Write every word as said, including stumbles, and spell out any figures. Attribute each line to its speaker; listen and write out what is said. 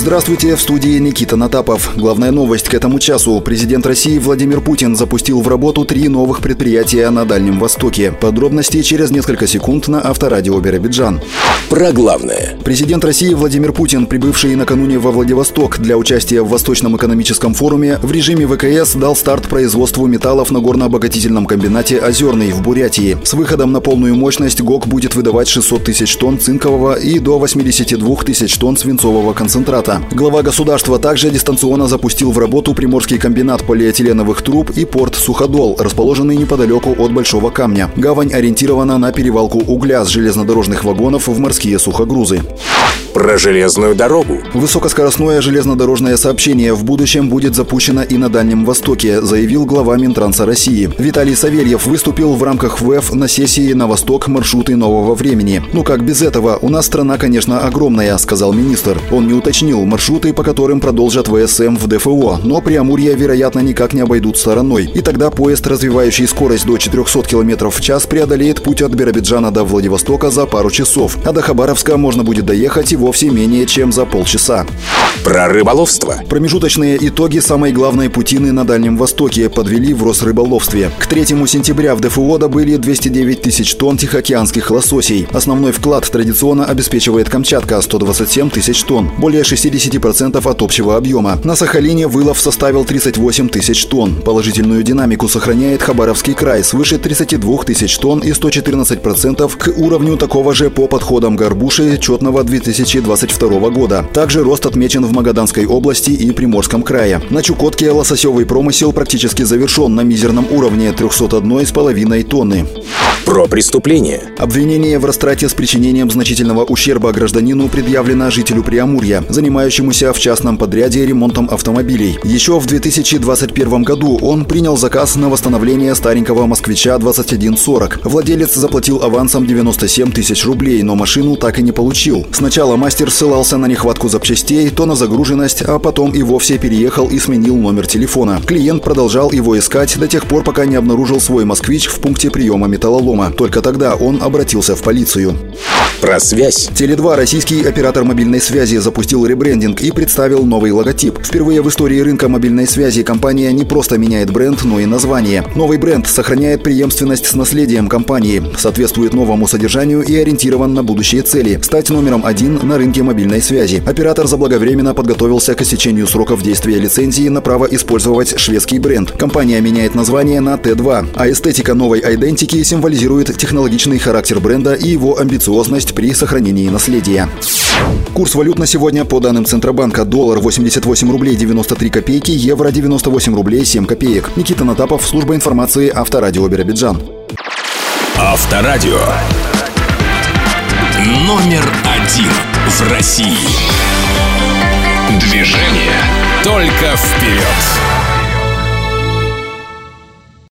Speaker 1: Здравствуйте, в студии Никита Натапов. Главная новость к этому часу. Президент России Владимир Путин запустил в работу три новых предприятия на Дальнем Востоке. Подробности через несколько секунд на Авторадио Биробиджан.
Speaker 2: Про главное.
Speaker 1: Президент России Владимир Путин, прибывший накануне во Владивосток для участия в Восточном экономическом форуме, в режиме ВКС дал старт производству металлов на горно-обогатительном комбинате «Озерный» в Бурятии. С выходом на полную мощность ГОК будет выдавать шестьсот тысяч тонн цинкового и до восемьдесят два тысяч тонн свинцового концентрата. Глава государства также дистанционно запустил в работу Приморский комбинат полиэтиленовых труб и порт Суходол, расположенный неподалеку от Большого Камня. Гавань ориентирована на перевалку угля с железнодорожных вагонов в морские сухогрузы.
Speaker 2: Про железную дорогу.
Speaker 1: Высокоскоростное железнодорожное сообщение в будущем будет запущено и на Дальнем Востоке, заявил глава Минтранса России. Виталий Савельев выступил в рамках ВЭФ на сессии «На восток. Маршруты нового времени». «Ну как без этого? У нас страна, конечно, огромная», — сказал министр. Он не уточнил маршруты, по которым продолжат ВСМ в ДФО, но Преамурье, вероятно, никак не обойдут стороной. И тогда поезд, развивающий скорость до четырехсот километров в час, преодолеет путь от Биробиджана до Владивостока за пару часов, а до Хабаровска можно будет доехать и вовсе менее чем за полчаса.
Speaker 2: Про рыболовство.
Speaker 1: Промежуточные итоги самой главной путины на Дальнем Востоке подвели в Росрыболовстве. К третьему сентября в ДФО добыли двести девять тысяч тонн тихоокеанских лососей. Основной вклад традиционно обеспечивает Камчатка – сто двадцать семь тысяч тонн, более шестьдесят процентов от общего объема. На Сахалине вылов составил тридцать восемь тысяч тонн. Положительную динамику сохраняет Хабаровский край – свыше тридцати двух тысяч тонн и сто четырнадцать процентов к уровню такого же по подходам горбуши четного две тысячи двадцать второго года. Также рост отмечен в Магаданской области и Приморском крае. На Чукотке лососевый промысел практически завершен на мизерном уровне трехсот одной с половиной тонны.
Speaker 2: Про преступление.
Speaker 1: Обвинение в растрате с причинением значительного ущерба гражданину предъявлено жителю Преамурья, занимающемуся в частном подряде ремонтом автомобилей. Еще в две тысячи двадцать первом году он принял заказ на восстановление старенького москвича двадцать один сорок. Владелец заплатил авансом девяносто семь тысяч рублей, но машину так и не получил. Сначала мастер ссылался на нехватку запчастей, то на загруженность, а потом и вовсе переехал и сменил номер телефона. Клиент продолжал его искать до тех пор, пока не обнаружил свой москвич в пункте приема металлолома. Только тогда он обратился в полицию.
Speaker 2: Про связь.
Speaker 1: Теле два, российский оператор мобильной связи, запустил ребрендинг и представил новый логотип. Впервые в истории рынка мобильной связи компания не просто меняет бренд, но и название. Новый бренд сохраняет преемственность с наследием компании, соответствует новому содержанию и ориентирован на будущие цели – стать номером один на рынке мобильной связи. Оператор заблаговременно подготовился к истечению сроков действия лицензии на право использовать шведский бренд. Компания меняет название на Т два, а эстетика новой айдентики символизирует технологичный характер бренда и его амбициозность при сохранении наследия. Курс валют на сегодня по данным Центробанка: доллар восемьдесят восемь рублей девяносто три копейки, евро девяносто восемь рублей семь копеек. Никита Натапов, служба информации Авторадио Биробиджан.
Speaker 2: Авторадио. Номер один в России. Движение только вперед.